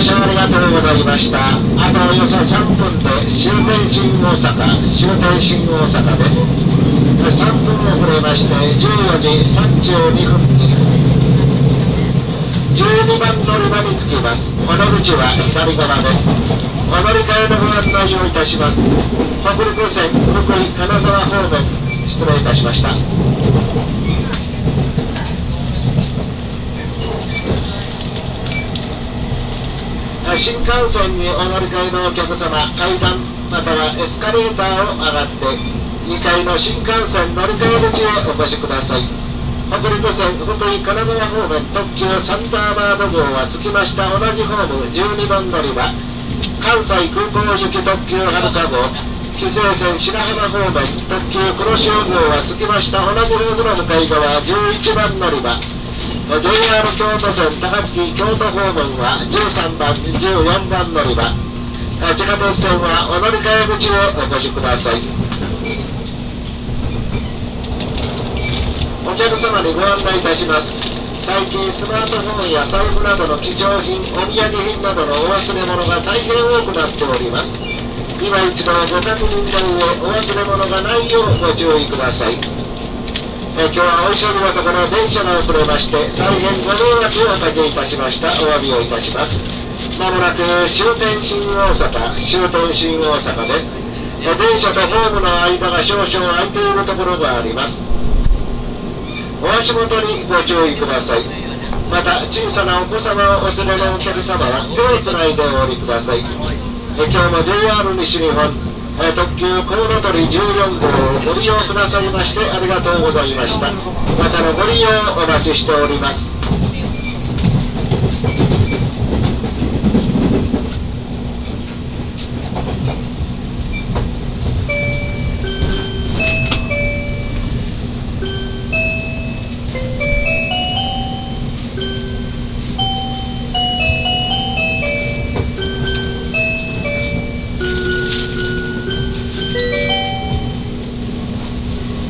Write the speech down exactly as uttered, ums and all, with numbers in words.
車ありがとうございました。あとおよそさんぷんで終点新大阪、終点新大阪です。さんぷん遅れましてじゅうよじさんじゅうにふんにじゅうにばん乗り場に着きます。お乗口は左側です。お乗り換えのご案内をいたします。北陸線福井金沢方面、失礼いたしました。新幹線にお乗り換えのお客様、階段またはエスカレーターを上がってにかいの新幹線乗り換え口へお越しください。北陸線福井金沢方面特急サンダーバード号は着きました。同じホームじゅうにばん乗り場、関西空港行き特急はるか号、紀勢線白浜方面特急黒潮号は着きました。同じホームの向かい側じゅういちばん乗り場、ジェイアール 京都線高槻京都方面はじゅうさんばんじゅうよんばん乗り場、地下鉄線はお乗り換え口へお越しください。お客様にご案内いたします。最近スマートフォンや財布などの貴重品、お土産品などのお忘れ物が大変多くなっております。今一度ご確認の上、お忘れ物がないようご注意ください。え今日はお急ぎのところ電車が遅れまして大変ご迷惑をおかけいたしました。お詫びをいたします。まもなく終点新大阪、終点新大阪です。え電車とホームの間が少々空いているところがあります。お足元にご注意ください。また小さなお子様をお連れのお客様は手をつないでお降りください。え今日も ジェイアール 西日本え特急コウノトリじゅうよん号をご利用くださいましてありがとうございました。またのご利用お待ちしております。